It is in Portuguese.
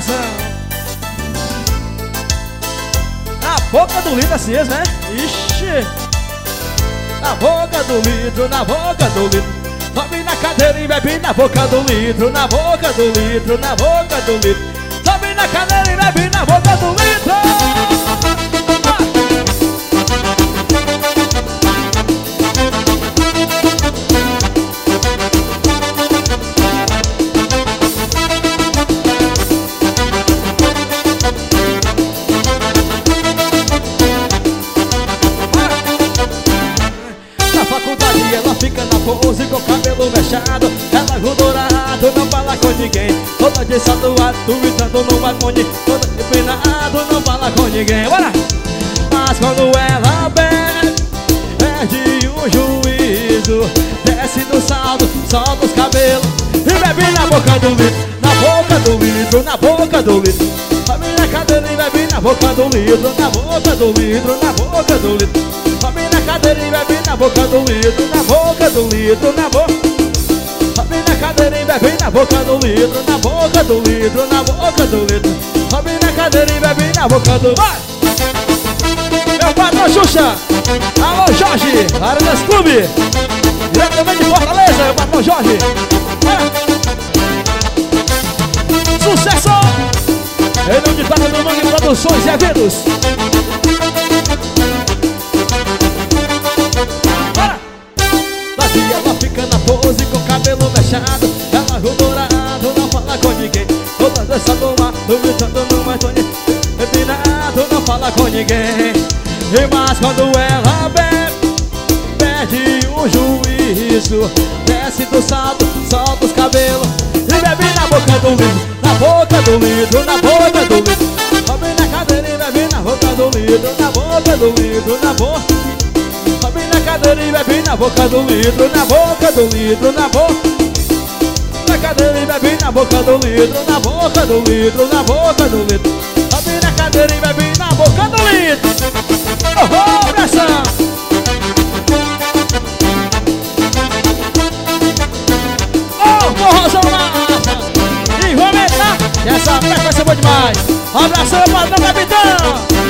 pressão. Na boca do litro assim, né? Ixi. Na boca do litro, na boca do litro. Sobe na cadeira e bebe na boca do litro. Na boca do litro, na boca do litro. Sobe na cadeira e bebe na boca do litro. Ela fica na pose com o cabelo mechado, relógio dourado, não fala com ninguém. Toda de salto duvidando no balcone, toda empinado, não fala com ninguém. Bora! Mas quando ela bebe, perde o juízo, desce do salto, solta os cabelos e bebe na boca do litro, na boca do litro, na boca do litro. Sobe na cadeira e bebe na boca do litro, na boca do litro, na boca do litro. Sobe na cadeira e bebe na boca do litro, na boca do litro, na boca. Sobe na cadeira e bebe na boca do litro, na boca do litro, na boca do litro. Sobe na cadeira e bebe na boca do... Vai! Meu patrão Xuxa! Alô Jorge, Arenas Clube! Diretamente de Fortaleza, meu patrão Jorge! Sucesso! Em nome de Pato do Mangue Produções e Eventos. Daqui ela fica na pose com o cabelo mechado, relógio dourado, não fala com ninguém. Toda dança do mar, duvidando no Antônio, empinado, não fala com ninguém. E mas quando ela bebe, perde o juízo, desce do salto, solta os cabelos e bebe na boca do litro, na boca do litro, na boca do litro. Sobe na cadeira e bebe na boca do litro, na boca do litro, na boca. Sobe na cadeira e bebe na boca do litro, na boca do litro, na boca. Na cadeira e bebe na boca do litro, na boca do litro, na boca do litro. Sobe na cadeira e bebe na boca do litro. Oh, pressão! Oh, porrozão massa! E vamos entrar! Essa festa vai ser boa demais! Um abração, padrão capitão!